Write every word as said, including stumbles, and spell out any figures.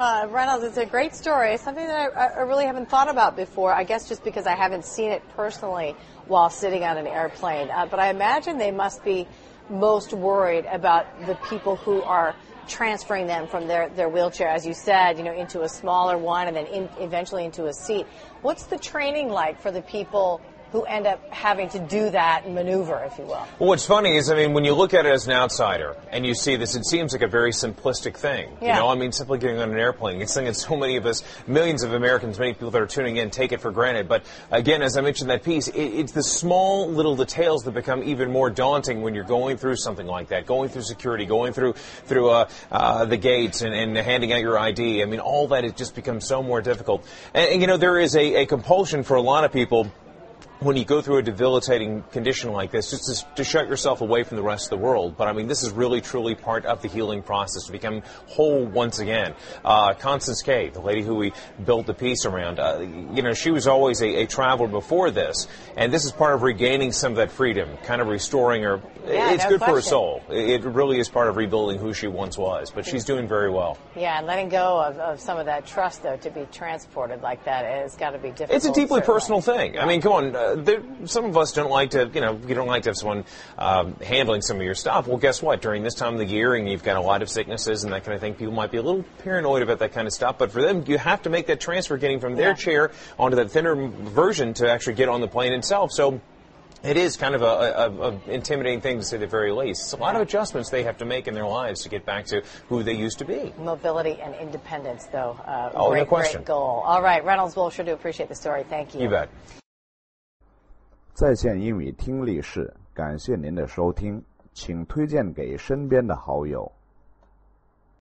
Uh, Reynolds, it's a great story, something that I, I really haven't thought about before, I guess just because I haven't seen it personally while sitting on an airplane. Uh, but I imagine they must be most worried about the people who are transferring them from their, their wheelchair, as you said, you know, into a smaller one and then in, eventually into a seat. What's the training like for the people who end up having to do that maneuver, if you will? Well, what's funny is, I mean, when you look at it as an outsider and you see this, it seems like a very simplistic thing. Yeah. You know, I mean, simply getting on an airplane. It's something that so many of us, millions of Americans, many people that are tuning in, take it for granted. But again, as I mentioned in that piece, it, it's the small little details that become even more daunting when you're going through something like that, going through security, going through through uh, uh, the gates and, and handing out your I D. I mean, all that, it just becomes so more difficult. And, and you know, there is a, a compulsion for a lot of people when you go through a debilitating condition like this, just to, to shut yourself away from the rest of the world. But I mean, this is really, truly part of the healing process to become whole once again. Uh, Constance Kay, the lady who we built the piece around, uh, you know, she was always a, a traveler before this, and this is part of regaining some of that freedom, kind of restoring her. Yeah, it's no good question. for her soul. It really is part of rebuilding who she once was, but she's doing very well. Yeah, and letting go of, of some of that trust, though, to be transported like that, it's got to be difficult. It's a deeply certainly. personal thing. Yeah. I mean, come on. Uh, there, some of us don't like to, you know, you don't like to have someone um, handling some of your stuff. Well, guess what? During this time of the year, and you've got a lot of sicknesses and that kind of thing, people might be a little paranoid about that kind of stuff. But for them, you have to make that transfer, getting from their yeah. chair onto that thinner version to actually get on the plane itself. So it is kind of a, a, a intimidating thing, to say the very least. It's a lot of adjustments they have to make in their lives to get back to who they used to be. Mobility and independence, though. Uh, oh, great, no question. Great goal. All right, Reynolds, we'll sure do appreciate the story. Thank you. You bet. 在线英语听力室，感谢您的收听，请推荐给身边的好友。